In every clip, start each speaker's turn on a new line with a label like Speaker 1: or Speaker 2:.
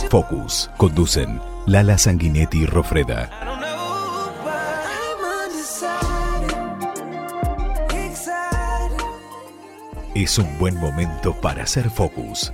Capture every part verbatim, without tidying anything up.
Speaker 1: Focus. Conducen Lala Sanguinetti y Rofreda. Es un buen momento para hacer Focus.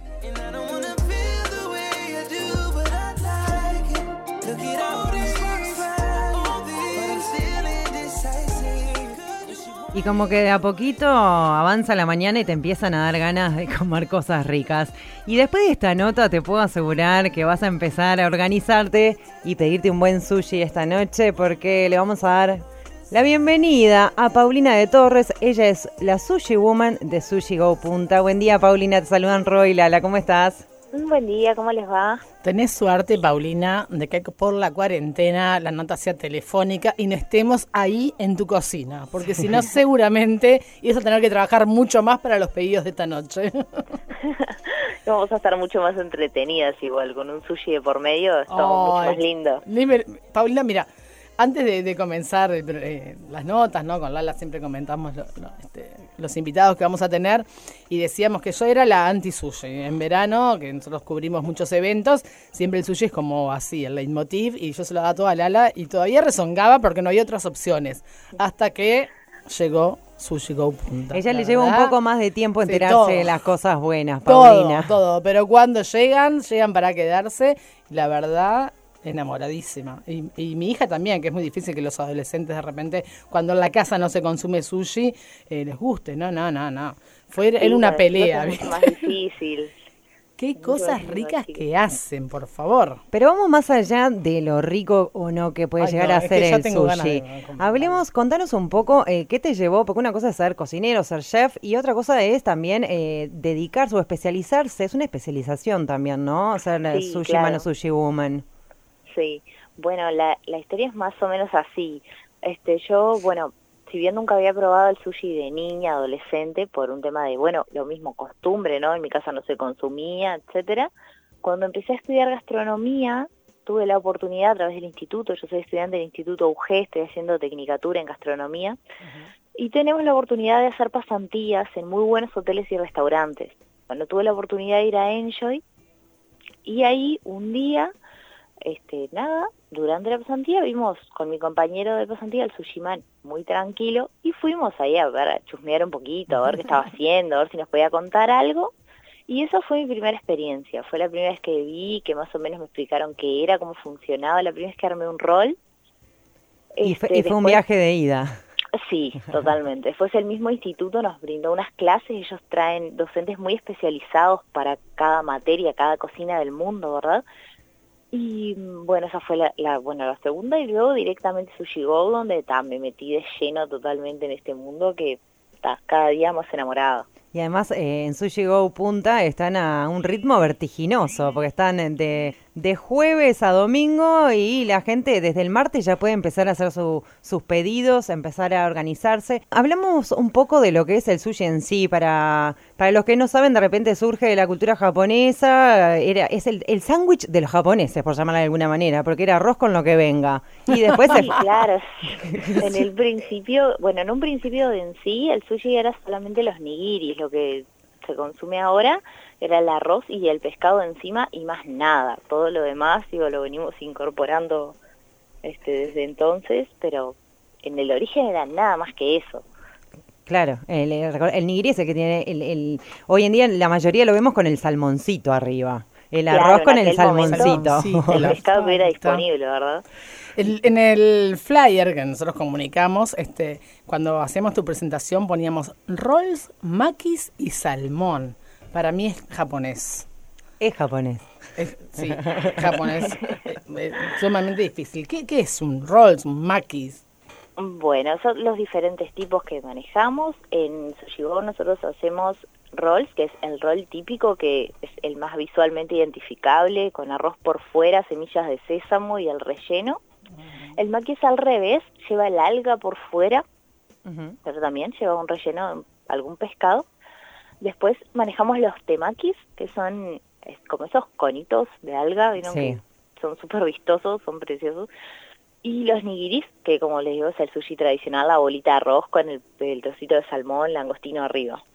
Speaker 2: Y como que de a poquito avanza la mañana y te empiezan a dar ganas de comer cosas ricas. Y después de esta nota te puedo asegurar que vas a empezar a organizarte y pedirte un buen sushi esta noche, porque le vamos a dar la bienvenida a Paulina de Torres. Ella es la Sushi Woman de Sushi Go Punta. Buen día, Paulina, te saludan Roy y Lala, ¿cómo estás?
Speaker 3: Un buen día, ¿cómo les va?
Speaker 4: Tenés suerte, Paulina, de que por la cuarentena la nota sea telefónica y no estemos ahí en tu cocina, porque si no seguramente ibas a tener que trabajar mucho más para los pedidos de esta noche.
Speaker 3: Vamos a estar mucho más entretenidas igual, con un sushi de por medio, estamos oh, mucho más lindo.
Speaker 4: Dime, Paulina, mira, antes de, de comenzar eh, las notas, ¿no? Con Lala siempre comentamos lo, lo, este, los invitados que vamos a tener y decíamos que yo era la anti-sushi. En verano, que nosotros cubrimos muchos eventos, siempre el sushi es como así, el leitmotiv, y yo se lo daba todo a Lala y todavía rezongaba porque no había otras opciones. Hasta que llegó Sushi Go Punta.
Speaker 2: Ella le lleva un poco más de tiempo enterarse sí, de las cosas buenas,
Speaker 4: Todo,
Speaker 2: Paulina.
Speaker 4: todo, pero cuando llegan, llegan para quedarse, y la verdad, enamoradísima. Y, y mi hija también, que es muy difícil que los adolescentes de repente, cuando en la casa no se consume sushi, eh, les guste. No, no, no, no. Fue sí, en una pelea.
Speaker 3: Es más difícil.
Speaker 4: Qué cosas ricas que hacen, por favor.
Speaker 2: Pero vamos más allá de lo rico o no que puede Ay, llegar no, a ser el sushi. De, Hablemos, contanos un poco eh, qué te llevó, porque una cosa es ser cocinero, ser chef, y otra cosa es también eh, dedicarse o especializarse. Es una especialización también, ¿no? Ser sí, sushi claro. man o sushi woman.
Speaker 3: Sí, bueno, la, la historia es más o menos así. Este, yo, bueno, si bien nunca había probado el sushi de niña, adolescente, por un tema de, bueno, lo mismo, costumbre, ¿no? En mi casa no se consumía, etcétera. Cuando empecé a estudiar gastronomía, tuve la oportunidad a través del instituto, yo soy estudiante del Instituto U G, estoy haciendo tecnicatura en gastronomía, uh-huh. y tenemos la oportunidad de hacer pasantías en muy buenos hoteles y restaurantes. Bueno, tuve la oportunidad de ir a Enjoy, y ahí un día... Este, nada, durante la pasantía vimos con mi compañero de pasantía el Sushi Man muy tranquilo y fuimos ahí a ver, a chusmear un poquito, a ver qué estaba haciendo, a ver si nos podía contar algo, y esa fue mi primera experiencia. Fue la primera vez que vi, que más o menos me explicaron qué era, cómo funcionaba, la primera vez que armé un rol.
Speaker 2: Y, este, fue, y fue después, un viaje de ida.
Speaker 3: Sí, totalmente. Después el mismo instituto nos brindó unas clases, ellos traen docentes muy especializados para cada materia, cada cocina del mundo, ¿verdad? Y bueno, esa fue la, la bueno la segunda, y luego directamente Sushi Go, donde ta, me metí de lleno totalmente en este mundo que ta, cada día más enamorada.
Speaker 2: Y además eh, en Sushi Go Punta están a un ritmo vertiginoso, porque están de, de jueves a domingo y la gente desde el martes ya puede empezar a hacer su, sus pedidos, empezar a organizarse. Hablamos un poco de lo que es el sushi en sí, para, para los que no saben, de repente surge de la cultura japonesa, era es el, el sándwich de los japoneses, por llamarlo de alguna manera, porque era arroz con lo que venga. Y después
Speaker 3: sí,
Speaker 2: se...
Speaker 3: claro, en el principio, bueno, en un principio de en sí, el sushi era solamente los nigiris, lo que se consume ahora era el arroz y el pescado encima y más nada. Todo lo demás, digo, lo venimos incorporando este desde entonces, pero en el origen era nada más que eso.
Speaker 2: Claro, el, el, el nigiri es el que tiene, el, el, hoy en día la mayoría lo vemos con el salmoncito arriba. El
Speaker 3: claro,
Speaker 2: arroz con el salmoncito.
Speaker 3: Momento, sí, el pescado que era disponible, ¿verdad?
Speaker 4: El, en el flyer que nosotros comunicamos, este, cuando hacemos tu presentación poníamos rolls, makis y salmón. Para mí es japonés.
Speaker 2: Es japonés.
Speaker 4: Es, sí, japonés. Es sumamente difícil. ¿Qué, ¿Qué es un rolls, un makis?
Speaker 3: Bueno, son los diferentes tipos que manejamos. En Sushi Go nosotros hacemos rolls, que es el roll típico, que es el más visualmente identificable, con arroz por fuera, semillas de sésamo y el relleno. Uh-huh. El maki es al revés, lleva el alga por fuera, uh-huh. pero también lleva un relleno, algún pescado. Después manejamos los temakis, que son es como esos conitos de alga, ¿vieron? Sí. Que son súper vistosos, son preciosos. Y los nigiris, que como les digo es el sushi tradicional, la bolita de arroz con el, el trocito de salmón, langostino arriba.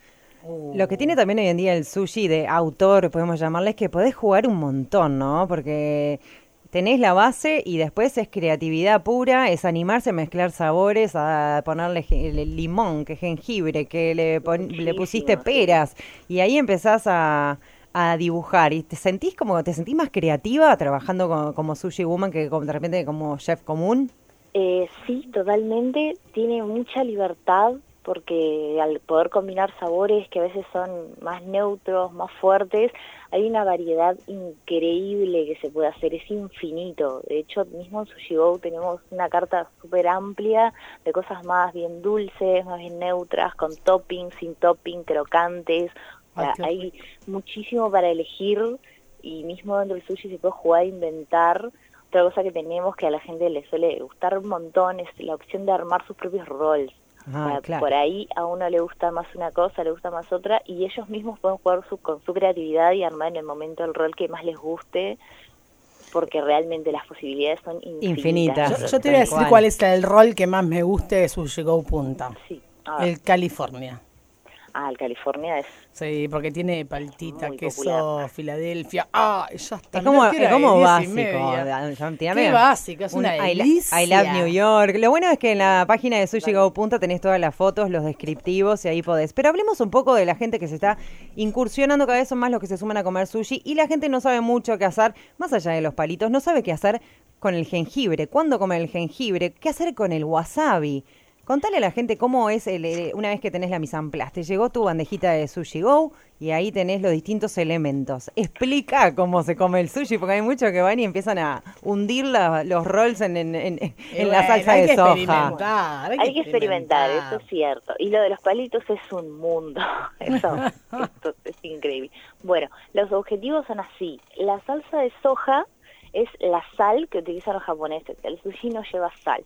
Speaker 2: Lo que tiene también hoy en día el sushi de autor, podemos llamarle, es que podés jugar un montón, ¿no? Porque tenés la base y después es creatividad pura, es animarse a mezclar sabores, a ponerle ge- el limón, que jengibre, que le, pon- le pusiste
Speaker 3: Muchísimo, sí.
Speaker 2: peras, y ahí empezás a, a dibujar. ¿Y te sentís como, te sentís más creativa trabajando co- como sushi woman que como- de repente como chef común?
Speaker 3: Eh, sí, totalmente. Tiene mucha libertad porque al poder combinar sabores que a veces son más neutros, más fuertes, hay una variedad increíble que se puede hacer, es infinito. De hecho, mismo en Sushi Go tenemos una carta súper amplia de cosas más bien dulces, más bien neutras, con topping, sin topping, crocantes. O sea,
Speaker 4: Ay, qué
Speaker 3: hay muchísimo para elegir y mismo dentro del sushi se puede jugar a inventar. Otra cosa que tenemos que a la gente le suele gustar un montón es la opción de armar sus propios roles.
Speaker 2: Ah,
Speaker 3: O sea,
Speaker 2: claro.
Speaker 3: por ahí a uno le gusta más una cosa, le gusta más otra, y ellos mismos pueden jugar su, con su creatividad y armar en el momento el rol que más les guste, porque realmente las posibilidades son infinitas.
Speaker 2: Infinitas.
Speaker 4: Yo, yo te voy a
Speaker 2: Tal
Speaker 4: decir
Speaker 2: cual.
Speaker 4: cuál es el rol que más me guste de Sushi Go Punta.
Speaker 3: Sí, a ver.
Speaker 4: El California.
Speaker 3: Ah, el California es...
Speaker 4: Sí, porque tiene paltita,
Speaker 3: Muy
Speaker 4: queso,
Speaker 3: popular.
Speaker 4: Filadelfia. Ah, ya está.
Speaker 2: Es como,
Speaker 4: mirá que
Speaker 2: es
Speaker 4: era
Speaker 2: como
Speaker 4: de diez y
Speaker 2: básico.
Speaker 4: media.
Speaker 2: da- ya-
Speaker 4: Qué
Speaker 2: tirame
Speaker 4: básico, es
Speaker 2: un
Speaker 4: una
Speaker 2: I, lo-
Speaker 4: delicia.
Speaker 2: I love New York. Lo bueno es que en la página de Sushi Go Punta tenés todas las fotos, los descriptivos y ahí podés. Pero hablemos un poco de la gente que se está incursionando, cada vez son más los que se suman a comer sushi y la gente no sabe mucho qué hacer, más allá de los palitos, no sabe qué hacer con el jengibre, cuándo comer el jengibre, qué hacer con el wasabi. Contale a la gente cómo es el, eh, una vez que tenés la mise en place. Te llegó tu bandejita de Sushi Go y ahí tenés los distintos elementos. Explica cómo se come el sushi, porque hay muchos que van y empiezan a hundir la- los rolls en, en, en- en
Speaker 4: Y
Speaker 2: la
Speaker 4: bueno,
Speaker 2: salsa
Speaker 4: hay
Speaker 2: de
Speaker 4: que
Speaker 2: soja.
Speaker 4: experimentar,
Speaker 3: Hay que experimentar, eso es cierto. Y lo de los palitos es un mundo. Eso, esto es increíble. Bueno, los objetivos son así. La salsa de soja es la sal que utilizan los japoneses. El sushi no lleva sal.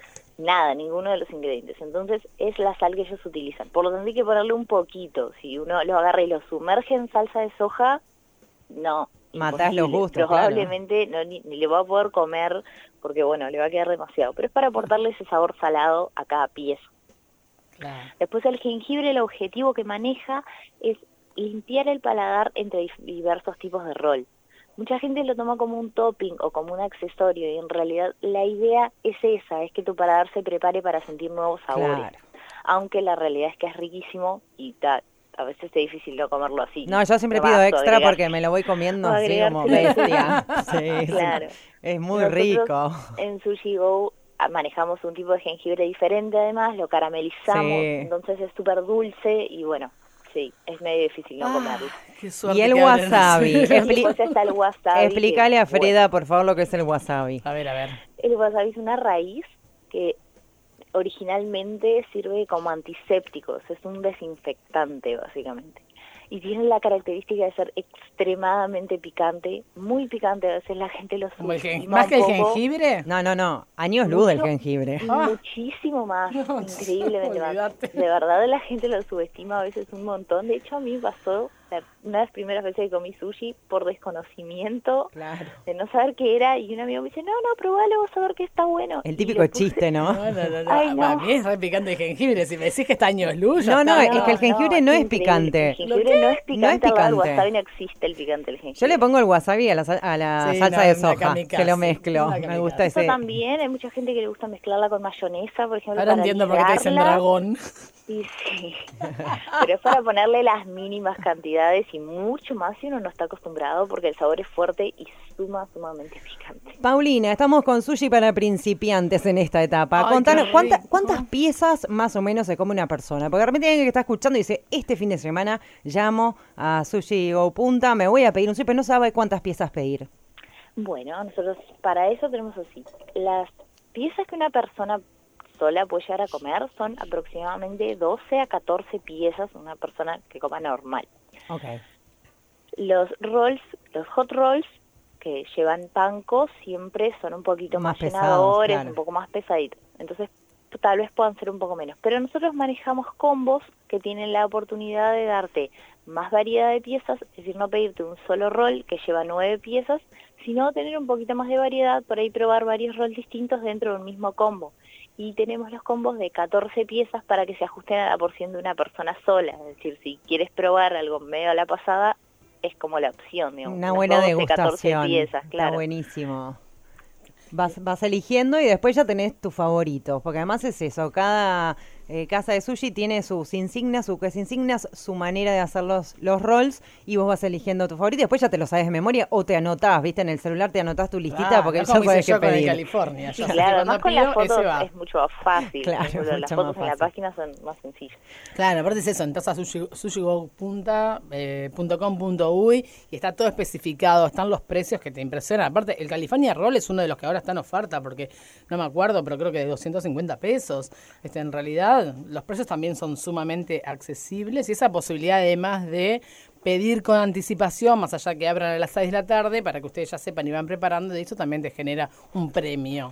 Speaker 3: Nada, ninguno de los ingredientes. Entonces es la sal que ellos utilizan. Por lo tanto hay que ponerle un poquito. Si uno lo agarra y lo sumerge en salsa de soja, no.
Speaker 2: Matás
Speaker 3: imposible.
Speaker 2: los gustos,
Speaker 3: Probablemente no, ni, ni le va a poder comer porque, bueno, le va a quedar demasiado. Pero es para aportarle ese sabor salado a cada pieza.
Speaker 4: Claro.
Speaker 3: Después el jengibre, el objetivo que maneja es limpiar el paladar entre dif- diversos tipos de rol. Mucha gente lo toma como un topping o como un accesorio y en realidad la idea es esa, es que tu paladar se prepare para sentir nuevos sabores.
Speaker 2: Claro.
Speaker 3: Aunque la realidad es que es riquísimo y ta- a veces es difícil no comerlo así.
Speaker 2: No, yo siempre
Speaker 3: No
Speaker 2: pido
Speaker 3: vas a
Speaker 2: extra
Speaker 3: agregar-
Speaker 2: porque me lo voy comiendo
Speaker 3: o
Speaker 2: así
Speaker 3: agregar-
Speaker 2: como bestia. Sí, sí.
Speaker 3: Claro.
Speaker 2: Es muy
Speaker 3: Nosotros
Speaker 2: rico.
Speaker 3: En Sushi Go ah, manejamos un tipo de jengibre diferente además, lo caramelizamos,
Speaker 2: Sí.
Speaker 3: entonces es súper dulce y bueno, sí, es medio difícil no comerlo.
Speaker 4: Qué suerte
Speaker 2: Y el
Speaker 4: que hablen
Speaker 2: wasabi.
Speaker 4: así.
Speaker 2: Expli-
Speaker 3: Después está el wasabi.
Speaker 2: Explícale
Speaker 3: que,
Speaker 2: a Freda, por favor, lo que es el wasabi.
Speaker 4: A ver, a ver.
Speaker 3: bueno, el wasabi es una raíz que originalmente sirve como antiséptico, es un desinfectante básicamente. Y tiene la característica de ser extremadamente picante, muy picante, a veces la gente lo
Speaker 4: Como el gen-
Speaker 3: subestima
Speaker 4: ¿Más
Speaker 3: un
Speaker 4: que el
Speaker 3: poco.
Speaker 4: jengibre?
Speaker 2: No, no, no. Años luz del
Speaker 3: Mucho-
Speaker 2: jengibre.
Speaker 4: Ah.
Speaker 3: Muchísimo más,
Speaker 4: No,
Speaker 3: increíblemente más.
Speaker 4: olvídate.
Speaker 3: De verdad la gente lo subestima a veces un montón. De hecho a mí me pasó la- una de las primeras veces que comí sushi por desconocimiento,
Speaker 2: Claro.
Speaker 3: de no saber qué era, y un amigo me dice, no, no, probalo, vas a ver que está bueno.
Speaker 2: El
Speaker 3: Y
Speaker 2: típico
Speaker 3: lo puse-
Speaker 2: chiste, ¿no?
Speaker 4: No, no, no, no.
Speaker 3: Ay, no.
Speaker 4: Para mí es re picante el jengibre. Si me decís que está años luz, ya
Speaker 2: No, no,
Speaker 4: está.
Speaker 2: es que el jengibre no es
Speaker 3: increíble.
Speaker 2: picante.
Speaker 3: El jengibre no es picante,
Speaker 2: No es
Speaker 3: al lado del
Speaker 2: picante.
Speaker 3: wasabi no existe el picante del jengibre.
Speaker 2: Yo le pongo el wasabi a la, sal- a la
Speaker 4: Sí,
Speaker 2: salsa
Speaker 4: no,
Speaker 2: de
Speaker 4: una
Speaker 2: soja,
Speaker 4: kamikaze,
Speaker 2: que lo mezclo.
Speaker 4: una
Speaker 2: Me
Speaker 4: kamikaze.
Speaker 2: gusta
Speaker 3: Eso
Speaker 2: ese.
Speaker 3: también, hay mucha gente que le gusta mezclarla con mayonesa, por ejemplo.
Speaker 4: Ahora
Speaker 3: para
Speaker 4: entiendo por qué te dicen
Speaker 3: ligarla.
Speaker 4: dragón.
Speaker 3: Sí, sí. Pero es para ponerle las mínimas cantidades y mucho más si uno no está acostumbrado porque el sabor es fuerte y suma, sumamente picante.
Speaker 2: Paulina, estamos con sushi para principiantes en esta etapa.
Speaker 4: Ay,
Speaker 2: Contanos,
Speaker 4: qué
Speaker 2: ¿cuánta-
Speaker 4: rico.
Speaker 2: ¿cuántas piezas más o menos se come una persona? Porque de repente alguien que está escuchando y dice, este fin de semana llamo a Sushi Go Punta, me voy a pedir un sushi, pero no sabe cuántas piezas pedir.
Speaker 3: Bueno, nosotros para eso tenemos así. Las piezas que una persona sola puede llegar a comer son aproximadamente doce a catorce piezas una persona que coma normal.
Speaker 2: Ok.
Speaker 3: Los rolls, los hot rolls que llevan panko siempre son un poquito
Speaker 2: Más
Speaker 3: más,
Speaker 2: pesados,
Speaker 3: llenadores,
Speaker 2: claro.
Speaker 3: un poco más pesaditos. Entonces tal vez puedan ser un poco menos. Pero nosotros manejamos combos que tienen la oportunidad de darte más variedad de piezas, es decir, no pedirte un solo roll que lleva nueve piezas, sino tener un poquito más de variedad, por ahí probar varios rolls distintos dentro de un mismo combo. y tenemos los combos de catorce piezas para que se ajusten a la porción de una persona sola. Es decir, si quieres probar algo medio a la pasada, es como la opción, digamos.
Speaker 2: Una buena
Speaker 3: doce,
Speaker 2: degustación.
Speaker 3: catorce piezas, claro.
Speaker 2: Está buenísimo. Vas, vas eligiendo y después ya tenés tus favoritos, porque además es eso, cada eh, casa de sushi tiene sus insignias, sus insignias, su manera de hacer los, los rolls, y vos vas eligiendo tu favorito y después ya te lo sabes de memoria o te anotás, viste, en el celular te anotás tu listita,
Speaker 4: Claro,
Speaker 2: porque
Speaker 4: no
Speaker 2: ya
Speaker 4: como
Speaker 2: sabes
Speaker 4: hice
Speaker 2: qué
Speaker 4: yo con el
Speaker 2: pedir.
Speaker 4: California. Yo
Speaker 3: Claro,
Speaker 4: sé que
Speaker 3: además
Speaker 4: cuando
Speaker 3: con las
Speaker 4: pido, ese
Speaker 3: fotos
Speaker 4: va.
Speaker 3: es mucho más fácil.
Speaker 2: Claro,
Speaker 3: Por ejemplo, las
Speaker 2: mucho
Speaker 3: fotos
Speaker 2: más
Speaker 3: en la
Speaker 2: fácil.
Speaker 3: página son más sencillas.
Speaker 4: Claro, aparte es eso, entras a sushi, sushigo punto com punto uy y está todo especificado, están los precios que te impresionan. Aparte, el California Roll es uno de los que ahora está en oferta, porque no me acuerdo, pero creo que de doscientos cincuenta pesos. Este, en realidad, los precios también son sumamente accesibles y esa posibilidad además de pedir con anticipación, más allá que abran a las seis de la tarde, para que ustedes ya sepan y van preparando, de eso también te genera un premio.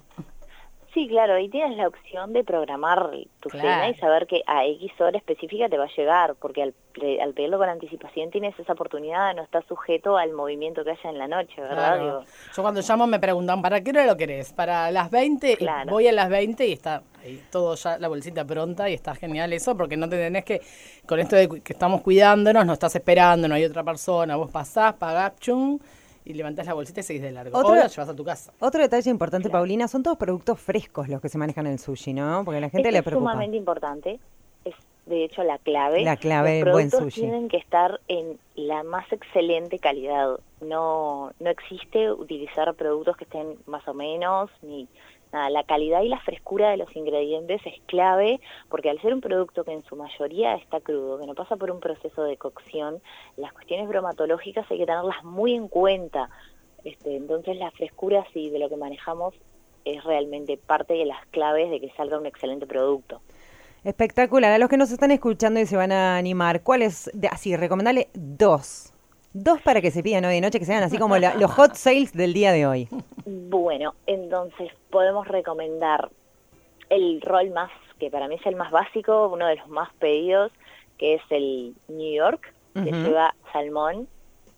Speaker 3: Sí, claro, y tienes la opción de programar tu
Speaker 4: Claro.
Speaker 3: cena y saber que a X hora específica te va a llegar, porque al, pre- al pedirlo con anticipación tienes esa oportunidad de no estar sujeto al movimiento que haya en la noche, ¿verdad?
Speaker 4: Claro.
Speaker 3: Digo,
Speaker 4: Yo cuando llamo me preguntan, ¿para qué hora lo querés? Para las veinte, y
Speaker 3: Claro.
Speaker 4: voy a las veinte y está ahí todo ya, la bolsita pronta, y está genial eso, porque no te tenés que, con esto de que estamos cuidándonos, no estás esperando, no hay otra persona, vos pasás, pagás, chum, y levantás la bolsita y seguís de largo.
Speaker 2: Otro-
Speaker 4: O la llevas a tu casa.
Speaker 2: Otro detalle importante, Paulina, son todos productos frescos los que se manejan en el sushi, ¿no? Porque a la gente
Speaker 3: esto
Speaker 2: le
Speaker 3: es
Speaker 2: preocupa.
Speaker 3: sumamente importante, es de hecho la clave.
Speaker 2: La clave
Speaker 3: Los
Speaker 2: del buen
Speaker 3: productos
Speaker 2: sushi.
Speaker 3: tienen que estar en la más excelente calidad. No, no existe utilizar productos que estén más o menos, ni nada. La calidad y la frescura de los ingredientes es clave, porque al ser un producto que en su mayoría está crudo, que no pasa por un proceso de cocción, las cuestiones bromatológicas hay que tenerlas muy en cuenta. Este, entonces la frescura sí de lo que manejamos es realmente parte de las claves de que salga un excelente producto.
Speaker 2: Espectacular. A los que nos están escuchando y se van a animar, ¿cuál es? De, así, recomendale dos. Dos para que se pidan hoy de noche, que sean así como la- los hot sales del día de hoy.
Speaker 3: Bueno, entonces podemos recomendar el rol más, que para mí es el más básico, uno de los más pedidos, que es el New York, que
Speaker 2: Ujú.
Speaker 3: lleva salmón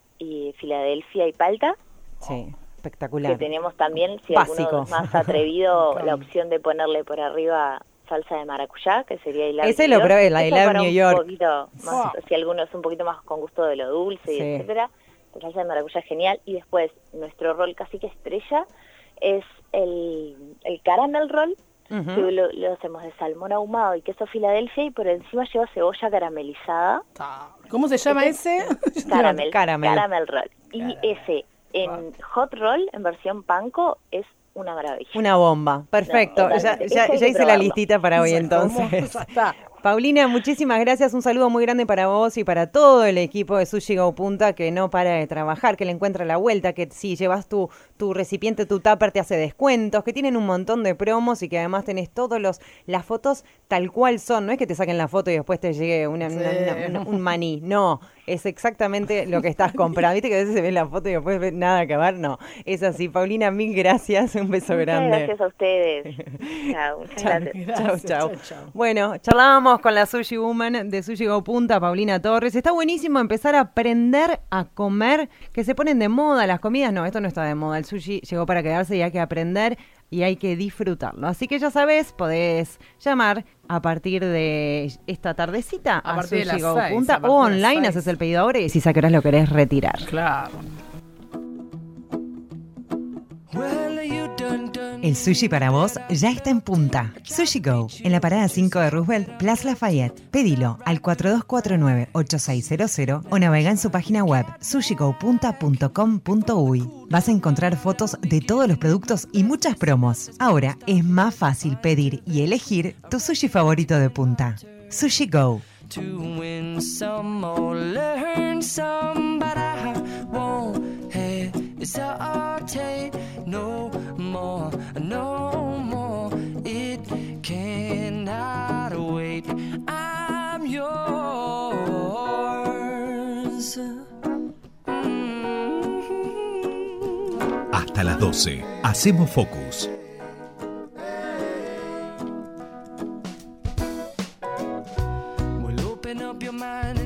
Speaker 3: y Filadelfia y palta,
Speaker 2: Sí, espectacular.
Speaker 3: que tenemos también, si
Speaker 2: Básico.
Speaker 3: alguno es más atrevido, la opción de ponerle por arriba salsa de maracuyá, que sería el
Speaker 2: Ese lo probé, la de Love New York.
Speaker 3: Un poquito más, si alguno es un poquito más con gusto de lo dulce, y
Speaker 2: Sí.
Speaker 3: etcétera, la salsa de maracuyá es genial. Y después, nuestro rol casi que estrella es el, el caramel roll,
Speaker 2: Ujú.
Speaker 3: que lo, lo hacemos de salmón ahumado y queso Filadelfia, y por encima lleva cebolla caramelizada.
Speaker 4: ¿Cómo se llama ese?
Speaker 3: Caramel,
Speaker 2: Caramel.
Speaker 3: caramel roll. Y ese en hot roll, en versión panko, es una maravilla.
Speaker 2: Una bomba. Perfecto.
Speaker 3: No,
Speaker 2: ya,
Speaker 3: totalmente.
Speaker 2: ya,
Speaker 3: Ese hay
Speaker 2: ya
Speaker 3: que
Speaker 2: hice la
Speaker 3: probarlo.
Speaker 2: listita para hoy
Speaker 4: ¿Cómo?
Speaker 2: entonces.
Speaker 4: Ya está.
Speaker 2: Paulina, muchísimas gracias. Un saludo muy grande para vos y para todo el equipo de Sushi Go Punta, que no para de trabajar, que le encuentra la vuelta, que si llevas tu, tu recipiente, tu tupper, te hace descuentos, que tienen un montón de promos y que además tenés todos los las fotos tal cual son. No es que te saquen la foto y después te llegue una-
Speaker 4: Sí.
Speaker 2: una- una- una- un maní. No, es exactamente lo que estás comprando. Viste que a veces se ve la foto y después ve nada que ver. No, es así. Paulina, mil gracias. Un beso
Speaker 3: Muchas
Speaker 2: grande.
Speaker 3: gracias a ustedes. Chao, muchas
Speaker 2: Chau,
Speaker 3: gracias.
Speaker 2: chau,
Speaker 4: Gracias,
Speaker 2: chau.
Speaker 4: chau, chau.
Speaker 2: Bueno, charlábamos con la Sushi Woman de Sushi Go Punta, Paulina Torres. Está buenísimo empezar a aprender a comer, que se ponen de moda las comidas. No, esto no está de moda. El sushi llegó para quedarse y hay que aprender y hay que disfrutarlo. Así que ya sabes, podés llamar a partir de esta tardecita
Speaker 4: A
Speaker 2: a,
Speaker 4: partir de
Speaker 2: Sushi
Speaker 4: las
Speaker 2: Go
Speaker 4: seis,
Speaker 2: Punta
Speaker 4: a partir
Speaker 2: o
Speaker 4: de las
Speaker 2: online
Speaker 4: seis.
Speaker 2: haces el pedido ahora y decís a qué horas lo querés retirar.
Speaker 4: Claro.
Speaker 5: El sushi para vos ya está en punta. Sushi Go, en la parada cinco de Roosevelt, Plaza Lafayette. Pedilo al cuatro dos cuatro nueve, ocho seis cero cero o navega en su página web sushi go punta punto com punto uy. Vas a encontrar fotos de todos los productos y muchas promos. Ahora es más fácil pedir y elegir tu sushi favorito de punta. Sushi Go.
Speaker 6: To win some or learn some, but I won't hesitate no more, no more. It cannot wait. I'm yours. Mm-hmm.
Speaker 1: Hasta las doce. Hacemos Focus.
Speaker 6: Well, open up your mind